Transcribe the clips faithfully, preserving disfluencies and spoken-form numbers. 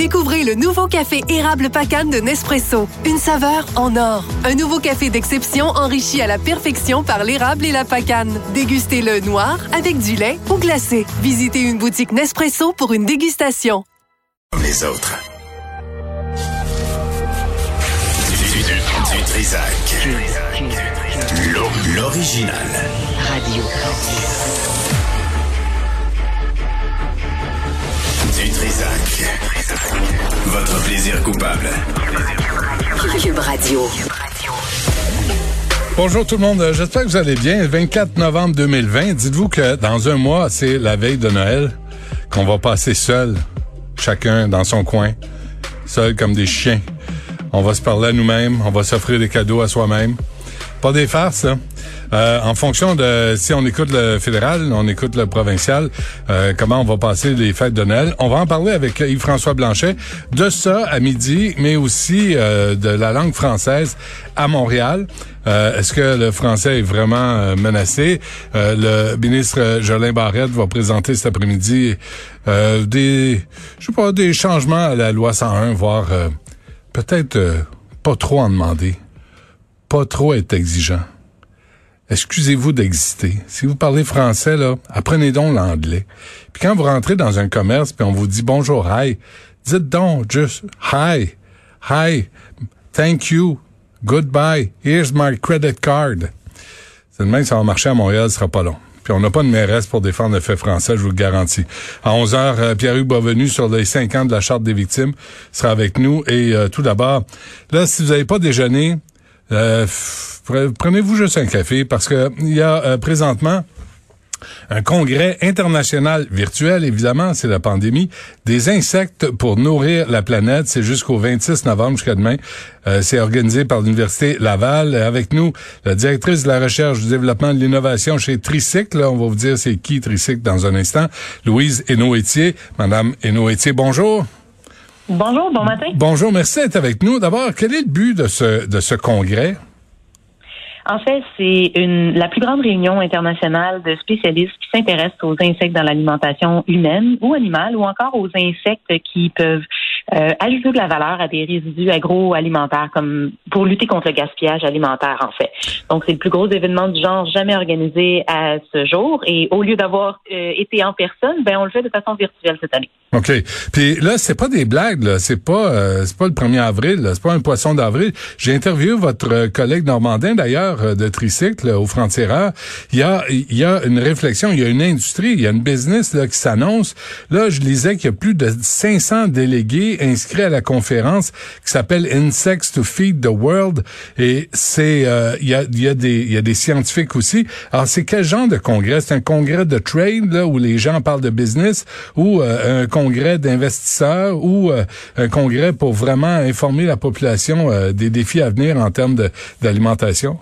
Découvrez le nouveau café érable Pacane de Nespresso. Une saveur en or. Un nouveau café d'exception enrichi à la perfection par l'érable et la pacane. Dégustez-le noir, avec du lait ou glacé. Visitez une boutique Nespresso pour une dégustation. Comme les autres. Du, du, du Trisac. L'o- L'original. Radio. Du Trisac. Votre plaisir coupable. Cube Radio. Bonjour tout le monde, j'espère que vous allez bien. vingt-quatre novembre deux mille vingt, dites-vous que dans un mois, c'est la veille de Noël, qu'on va passer seul, chacun dans son coin, seul comme des chiens. On va se parler à nous-mêmes, on va s'offrir des cadeaux à soi-même. Pas des farces, là. Euh, en fonction de si on écoute le fédéral, on écoute le provincial, euh, comment on va passer les fêtes de Noël. On va en parler avec Yves-François Blanchet de ça à midi, mais aussi euh, de la langue française à Montréal. Euh, est-ce que le français est vraiment euh, menacé? Euh, le ministre Jolin Barrette va présenter cet après-midi euh, des, je sais pas, des changements à la loi cent un, voire euh, peut-être euh, pas trop en demander, pas trop être exigeant. Excusez-vous d'exister. Si vous parlez français, là, apprenez donc l'anglais. Puis quand vous rentrez dans un commerce puis on vous dit bonjour, hi, dites donc juste hi, hi, thank you, goodbye, here's my credit card. C'est de même que ça va marcher à Montréal, ce sera pas long. Puis on n'a pas de mairesse pour défendre le fait français, je vous le garantis. À onze heures, euh, Pierre-Hugues Boisvenu, sur les cinq ans de la Charte des victimes, sera avec nous. Et euh, tout d'abord, là, si vous n'avez pas déjeuné, Euh, prenez-vous juste un café parce que il y a euh, présentement un congrès international virtuel, évidemment, c'est la pandémie, des insectes pour nourrir la planète. C'est jusqu'au vingt-six novembre, jusqu'à demain. Euh, c'est organisé par l'Université Laval. Avec nous, la directrice de la recherche, du développement et de l'innovation chez Tricycle. Là, on va vous dire c'est qui Tricycle dans un instant. Louise Hénaud-Étier. Madame Hénaud-Étier, bonjour. Bonjour, bon matin. Bonjour, merci d'être avec nous. D'abord, quel est le but de ce de ce congrès? En fait, c'est une la plus grande réunion internationale de spécialistes qui s'intéressent aux insectes dans l'alimentation humaine ou animale, ou encore aux insectes qui peuvent euh, ajouter de la valeur à des résidus agroalimentaires, comme pour lutter contre le gaspillage alimentaire, en fait. Donc, c'est le plus gros événement du genre jamais organisé à ce jour. Et au lieu d'avoir euh, été en personne, ben on le fait de façon virtuelle cette année. OK. Puis là, c'est pas des blagues, là. C'est pas euh, c'est pas le premier avril, là. C'est pas un poisson d'avril. J'ai interviewé votre collègue normandin, d'ailleurs, de Tricycle, là, au Frontières. Il y a il y a une réflexion, il y a une industrie, il y a une business là qui s'annonce. Là, je lisais qu'il y a plus de cinq cents délégués inscrits à la conférence qui s'appelle Insects to Feed the World. Et c'est euh, il y a il y a des il y a des scientifiques aussi. Alors, c'est quel genre de congrès? C'est un congrès de trade, là, où les gens parlent de business, ou euh, un congrès d'investisseurs, ou euh, un congrès pour vraiment informer la population euh, des défis à venir en termes de, d'alimentation?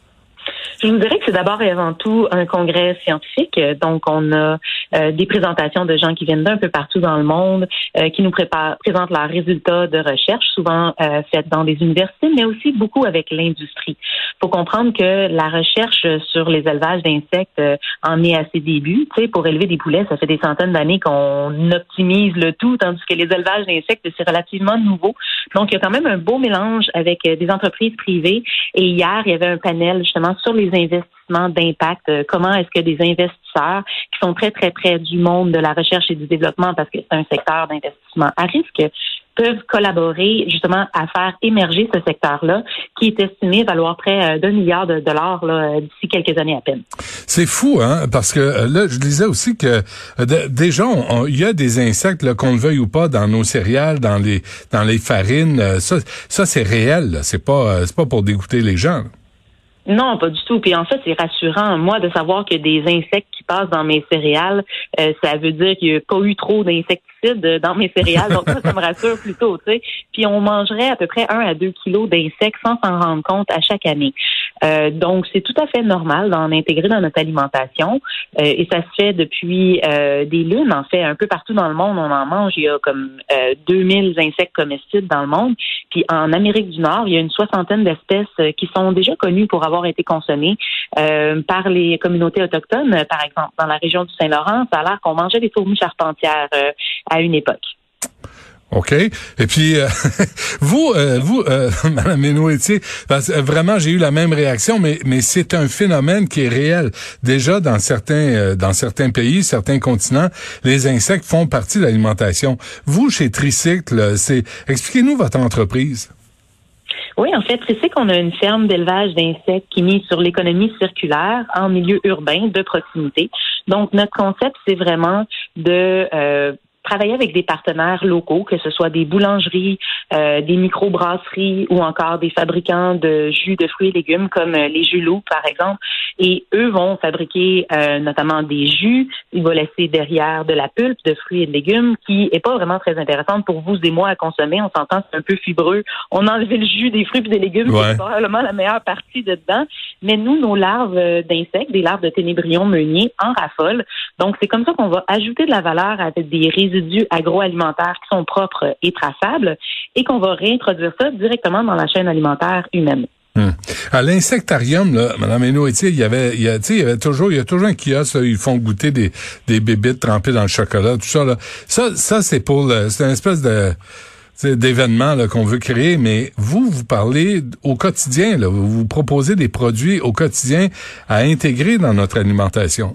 Je vous dirais que c'est d'abord et avant tout un congrès scientifique. Donc, on a euh, des présentations de gens qui viennent d'un peu partout dans le monde, euh, qui nous préparent, présentent leurs résultats de recherche, souvent euh, faites dans des universités, mais aussi beaucoup avec l'industrie. Il faut comprendre que la recherche sur les élevages d'insectes euh, en est à ses débuts. Tu sais, pour élever des poulets, ça fait des centaines d'années qu'on optimise le tout, tandis que les élevages d'insectes, c'est relativement nouveau. Donc, il y a quand même un beau mélange avec euh, des entreprises privées. Et hier, il y avait un panel justement sur les investissements d'impact. Euh, comment est-ce que des investisseurs qui sont très, très près du monde de la recherche et du développement, parce que c'est un secteur d'investissement à risque, peuvent collaborer justement à faire émerger ce secteur-là, qui est estimé valoir près d'un milliard de dollars là, d'ici quelques années à peine. C'est fou, hein, parce que là, je disais aussi que de, déjà, il y a des insectes, là, qu'on le veuille ou pas, dans nos céréales, dans les dans les farines. Ça, ça c'est réel. Là. C'est pas c'est pas pour dégoûter les gens. Là. Non, pas du tout. Puis en fait, c'est rassurant, moi, de savoir que des insectes qui passent dans mes céréales, euh, ça veut dire qu'il n'y a pas eu trop d'insecticides dans mes céréales. Donc ça, ça me rassure plutôt, tu sais. Puis on mangerait à peu près un à deux kilos d'insectes sans s'en rendre compte à chaque année. Euh, donc c'est tout à fait normal d'en intégrer dans notre alimentation. Euh, et ça se fait depuis euh, des lunes, en fait. Un peu partout dans le monde, on en mange. Il y a comme euh, deux mille insectes comestibles dans le monde. Puis en Amérique du Nord, il y a une soixantaine d'espèces qui sont déjà connues pour avoir été consommées euh, par les communautés autochtones. Par exemple, dans la région du Saint-Laurent, ça a l'air qu'on mangeait des fourmis charpentières euh, à une époque. OK. Et puis, euh, vous, euh, vous, euh, Mme Ménoëtier, parce que vraiment, j'ai eu la même réaction, mais mais c'est un phénomène qui est réel. Déjà, dans certains euh, dans certains pays, certains continents, les insectes font partie de l'alimentation. Vous, chez Tricycle, c'est expliquez-nous votre entreprise. Oui, en fait, Tricycle, on a une ferme d'élevage d'insectes qui mise sur l'économie circulaire en milieu urbain de proximité. Donc, notre concept, c'est vraiment de euh, travailler avec des partenaires locaux, que ce soit des boulangeries, euh, des microbrasseries ou encore des fabricants de jus de fruits et légumes comme euh, les jus loup, par exemple. Et eux vont fabriquer euh, notamment des jus. Ils vont laisser derrière de la pulpe de fruits et de légumes qui est pas vraiment très intéressante pour vous et moi à consommer. On s'entend, c'est un peu fibreux. On a enlevé le jus des fruits et des légumes, ouais. C'est probablement la meilleure partie de dedans. Mais nous, nos larves d'insectes, des larves de ténébrions meuniers, en raffolent. Donc, c'est comme ça qu'on va ajouter de la valeur avec des résidus agroalimentaires qui sont propres et traçables et qu'on va réintroduire ça directement dans la chaîne alimentaire humaine. Hum. À l'insectarium, là, Mme Ménoëtier, il y avait, il y a, tu sais, il y avait toujours, il y a toujours un kiosque, là, ils font goûter des, des bébites trempées dans le chocolat, tout ça, là. Ça, ça, c'est pour le, c'est une espèce de, d'événement, là, qu'on veut créer, mais vous, vous parlez au quotidien, là. Vous, vous proposez des produits au quotidien à intégrer dans notre alimentation.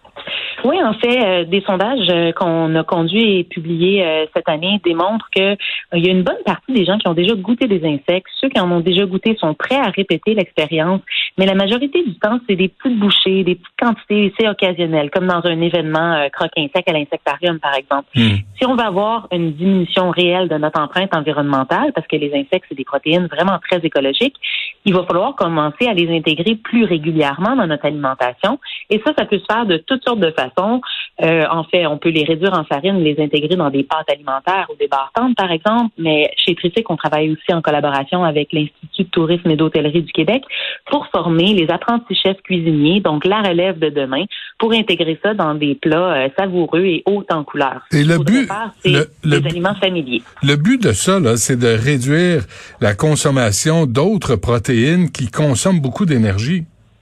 Oui, en fait, euh, des sondages euh, qu'on a conduits et publiés euh, cette année démontrent que euh, il y a une bonne partie des gens qui ont déjà goûté des insectes. Ceux qui en ont déjà goûté sont prêts à répéter l'expérience, mais la majorité du temps, c'est des petites bouchées, des petites quantités, c'est occasionnel, comme dans un événement euh, croque-insecte à l'insectarium, par exemple. Mmh. Si on veut avoir une diminution réelle de notre empreinte environnementale, parce que les insectes, c'est des protéines vraiment très écologiques, il va falloir commencer à les intégrer plus régulièrement dans notre alimentation. Et ça, ça peut se faire de toutes sortes de façons. Euh, en fait, on peut les réduire en farine, les intégrer dans des pâtes alimentaires ou des barres tendres, par exemple. Mais chez Tricycle, on travaille aussi en collaboration avec l'Institut de tourisme et d'hôtellerie du Québec pour former les apprentis chefs cuisiniers, donc la relève de demain, pour intégrer ça dans des plats euh, savoureux et hauts en couleur. Et le but, faire, c'est le, le, des aliments familiers. Le but de ça, là, c'est de réduire la consommation d'autres protéines qui consomment beaucoup d'énergie.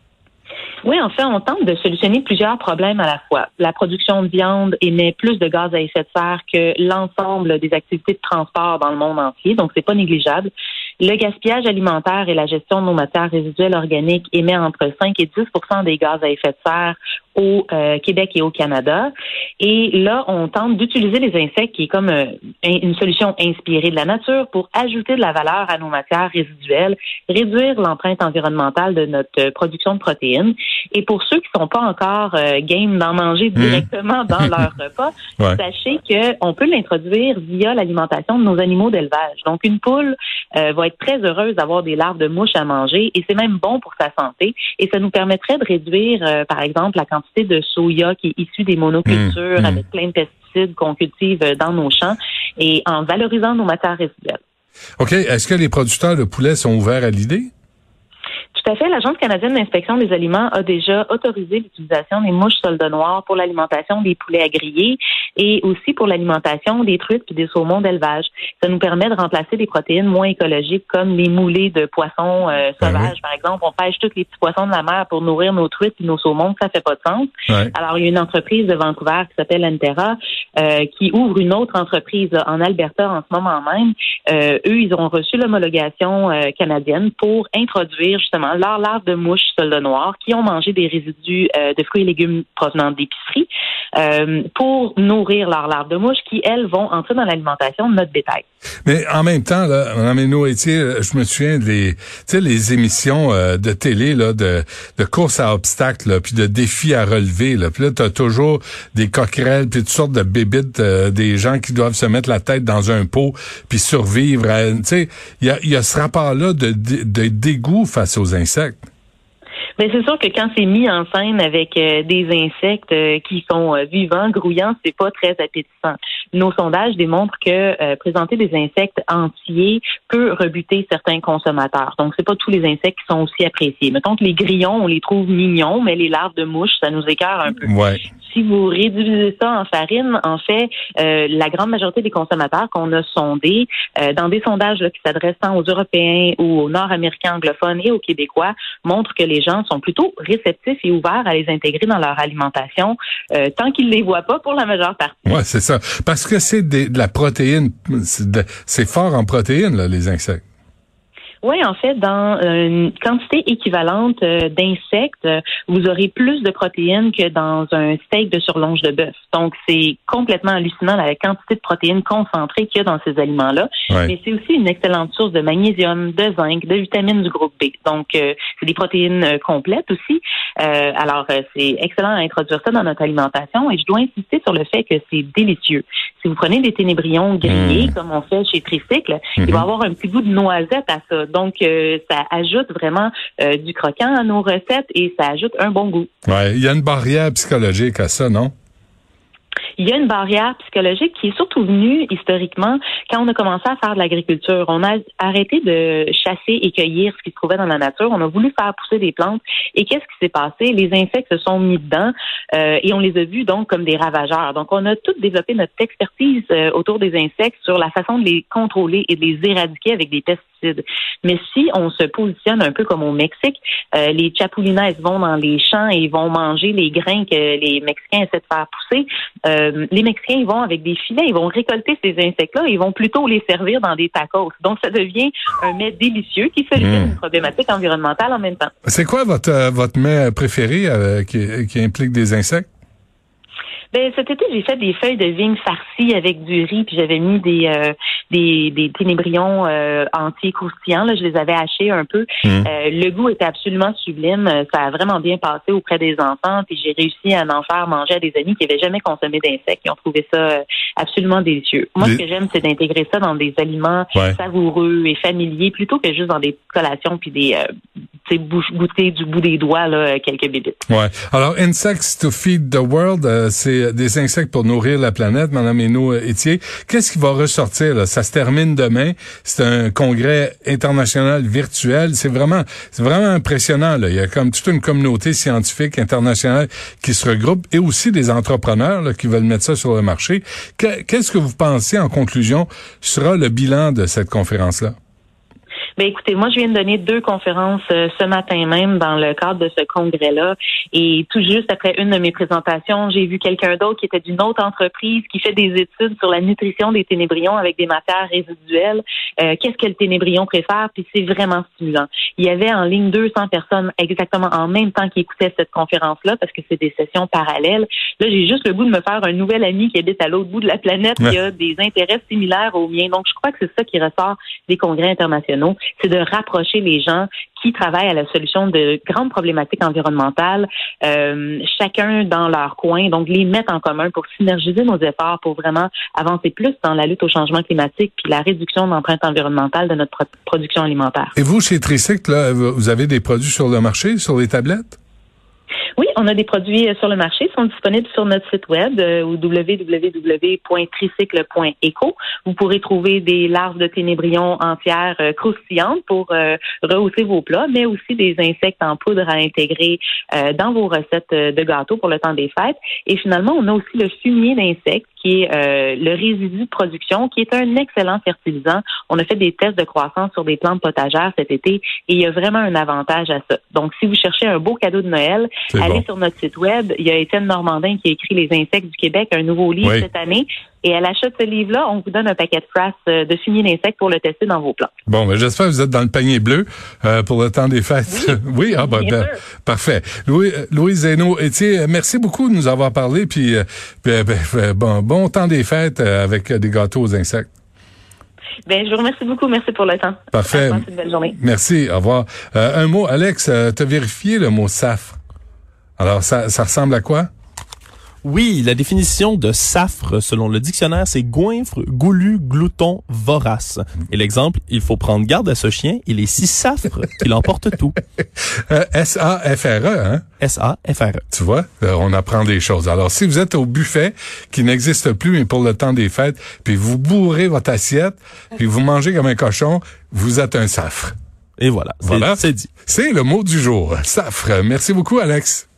Oui, en fait, on tente de solutionner plusieurs problèmes à la fois. La production de viande émet plus de gaz à effet de serre que l'ensemble des activités de transport dans le monde entier, donc c'est pas négligeable. Le gaspillage alimentaire et la gestion de nos matières résiduelles organiques émet entre cinq et dix pour cent des gaz à effet de serre au euh, Québec et au Canada. Et là, on tente d'utiliser les insectes, qui est comme euh, une solution inspirée de la nature, pour ajouter de la valeur à nos matières résiduelles, réduire l'empreinte environnementale de notre production de protéines. Et pour ceux qui sont pas encore euh, game d'en manger directement mmh. dans leur repas, ouais. Sachez qu'on peut l'introduire via l'alimentation de nos animaux d'élevage. Donc, une poule euh, va être très heureuse d'avoir des larves de mouches à manger et c'est même bon pour sa santé. Et ça nous permettrait de réduire, euh, par exemple, la quantité de soya qui est issue des monocultures mmh. avec plein de pesticides qu'on cultive dans nos champs et en valorisant nos matières résiduelles. OK. Est-ce que les producteurs de poulets sont ouverts à l'idée? Tout à fait. L'Agence canadienne d'inspection des aliments a déjà autorisé l'utilisation des mouches soldats noirs pour l'alimentation des poulets à griller et aussi pour l'alimentation des truites et des saumons d'élevage. Ça nous permet de remplacer des protéines moins écologiques comme les moulées de poissons euh, sauvages. Ouais. Par exemple, on pêche tous les petits poissons de la mer pour nourrir nos truites et nos saumons. Ça fait pas de sens. Ouais. Alors, il y a une entreprise de Vancouver qui s'appelle Enterra euh, qui ouvre une autre entreprise là, en Alberta en ce moment même. Euh, eux, ils ont reçu l'homologation euh, canadienne pour introduire justement leurs larves de mouches soldats noirs qui ont mangé des résidus euh, de fruits et légumes provenant d'épicerie euh, pour nourrir leurs larves de mouches qui, elles, vont entrer dans l'alimentation de notre bétail. Mais en même temps, là, Mme Ménoëtier, je me souviens des, tu sais, les émissions euh, de télé là, de, de courses à obstacles, là, puis de défis à relever. Là, puis là, t'as toujours des coquerelles, puis toutes sortes de bébites, euh, des gens qui doivent se mettre la tête dans un pot, puis survivre. Tu sais, il y a, y a ce rapport-là de, de, de dégoût face aux insectes. Mais c'est sûr que quand c'est mis en scène avec euh, des insectes euh, qui sont euh, vivants, grouillants, c'est pas très appétissant. Nos sondages démontrent que euh, présenter des insectes entiers peut rebuter certains consommateurs. Donc, c'est pas tous les insectes qui sont aussi appréciés. Mettons que les grillons, on les trouve mignons, mais les larves de mouches, ça nous écœure un peu. Ouais. Si vous réduisez ça en farine, en fait, euh, la grande majorité des consommateurs qu'on a sondés, euh, dans des sondages là, qui s'adressent tant aux Européens ou aux Nord-Américains anglophones et aux Québécois, montrent que les gens sont plutôt réceptifs et ouverts à les intégrer dans leur alimentation, euh, tant qu'ils les voient pas pour la majeure partie. Ouais, c'est ça. Parce que c'est des, de la protéine, c'est, de, c'est fort en protéines, là, les insectes. Oui, en fait, dans une quantité équivalente euh, d'insectes, euh, vous aurez plus de protéines que dans un steak de surlonge de bœuf. Donc, c'est complètement hallucinant la quantité de protéines concentrées qu'il y a dans ces aliments-là. Ouais. Mais c'est aussi une excellente source de magnésium, de zinc, de vitamines du groupe B. Donc, euh, c'est des protéines euh, complètes aussi. Euh, alors, euh, c'est excellent à introduire ça dans notre alimentation. Et je dois insister sur le fait que c'est délicieux. Si vous prenez des ténébrions grillés, mmh. comme on fait chez Tricycle, mmh. il va y avoir un petit goût de noisette à ça. Donc, euh, ça ajoute vraiment euh, du croquant à nos recettes et ça ajoute un bon goût. Ouais, il y a une barrière psychologique à ça, non? Il y a une barrière psychologique qui est surtout venue historiquement quand on a commencé à faire de l'agriculture. On a arrêté de chasser et cueillir ce qui se trouvait dans la nature. On a voulu faire pousser des plantes. Et qu'est-ce qui s'est passé? Les insectes se sont mis dedans euh, et on les a vus donc comme des ravageurs. Donc, on a tous développé notre expertise euh, autour des insectes sur la façon de les contrôler et de les éradiquer avec des pesticides. Mais si on se positionne un peu comme au Mexique, euh, les chapulines vont dans les champs et vont manger les grains que les Mexicains essaient de faire pousser. Euh, les Mexicains, ils vont avec des filets, ils vont récolter ces insectes-là, ils vont plutôt les servir dans des tacos. Donc, ça devient un mets délicieux qui solutionne mmh. une problématique environnementale en même temps. C'est quoi votre euh, votre mets préféré euh, qui, qui implique des insectes? Ben, cet été, j'ai fait des feuilles de vigne farcies avec du riz, puis j'avais mis des euh, des, des ténébrions euh, entiers croustillants. Là, je les avais hachés un peu. Mmh. Euh, le goût était absolument sublime. Ça a vraiment bien passé auprès des enfants, puis j'ai réussi à en faire manger à des amis qui n'avaient jamais consommé d'insectes. Ils ont trouvé ça euh, absolument délicieux. Moi, les... ce que j'aime, c'est d'intégrer ça dans des aliments ouais. savoureux et familiers, plutôt que juste dans des collations puis des euh, tu sais, goûter du bout des doigts là quelques bébites. Ouais. Alors, Insects to Feed the World, euh, c'est des insectes pour nourrir la planète, Madame Hainaut-Étier. Qu'est-ce qui va ressortir là? Ça se termine demain. C'est un congrès international virtuel. C'est vraiment, c'est vraiment impressionnant là. Il y a comme toute une communauté scientifique internationale qui se regroupe et aussi des entrepreneurs là, qui veulent mettre ça sur le marché. Que, qu'est-ce que vous pensez en conclusion sera le bilan de cette conférence-là? Ben écoutez, moi je viens de donner deux conférences euh, ce matin même dans le cadre de ce congrès-là et tout juste après une de mes présentations, j'ai vu quelqu'un d'autre qui était d'une autre entreprise qui fait des études sur la nutrition des ténébrions avec des matières résiduelles. Euh, qu'est-ce que le ténébrion préfère? Puis c'est vraiment stimulant. Il y avait en ligne deux cents personnes exactement en même temps qui écoutaient cette conférence-là parce que c'est des sessions parallèles. Là, j'ai juste le goût de me faire un nouvel ami qui habite à l'autre bout de la planète ouais. qui a des intérêts similaires aux miens. Donc, je crois que c'est ça qui ressort des congrès internationaux. C'est de rapprocher les gens qui travaillent à la solution de grandes problématiques environnementales, euh, chacun dans leur coin, donc les mettre en commun pour synergiser nos efforts pour vraiment avancer plus dans la lutte au changement climatique puis la réduction de l'empreinte environnementale de notre pro- production alimentaire. Et vous, chez Tricycle, là, vous avez des produits sur le marché, sur les tablettes? Oui, on a des produits sur le marché, ils sont disponibles sur notre site web euh, au w w w point tricycle point eco. Vous pourrez trouver des larves de ténébrions entières euh, croustillantes pour euh, rehausser vos plats, mais aussi des insectes en poudre à intégrer euh, dans vos recettes de gâteaux pour le temps des fêtes. Et finalement, on a aussi le fumier d'insectes qui est euh, le résidu de production, qui est un excellent fertilisant. On a fait des tests de croissance sur des plantes potagères cet été et il y a vraiment un avantage à ça. Donc, si vous cherchez un beau cadeau de Noël, c'est allez bon. Sur notre site web. Il y a Étienne Normandin qui a écrit Les insectes du Québec, un nouveau livre oui. cette année. Et à l'achat de ce livre-là, on vous donne un paquet de phrases de fumier d'insectes pour le tester dans vos plats. Bon, ben, j'espère que vous êtes dans le panier bleu euh, pour le temps des fêtes. Oui, oui ah, ben, ben, parfait. Louis, Louise Hainaut-Étier, merci beaucoup de nous avoir parlé. Puis, euh, ben, ben, bon, bon temps des fêtes euh, avec des gâteaux aux insectes. Ben, je vous remercie beaucoup. Merci pour le temps. Parfait. Passez une belle journée. Merci. Au revoir. Euh, un mot, Alex, euh, t'as vérifié le mot safre. Alors, ça, ça ressemble à quoi? Oui, la définition de safre, selon le dictionnaire, c'est goinfre, goulu, glouton, vorace. Et l'exemple, il faut prendre garde à ce chien, il est si safre qu'il emporte tout. Euh, S A F R E, hein? S A F R E. Tu vois, euh, on apprend des choses. Alors, si vous êtes au buffet, qui n'existe plus, mais pour le temps des fêtes, puis vous bourrez votre assiette, puis vous mangez comme un cochon, vous êtes un safre. Et voilà, voilà. C'est, c'est dit. C'est le mot du jour, safre. Merci beaucoup, Alex.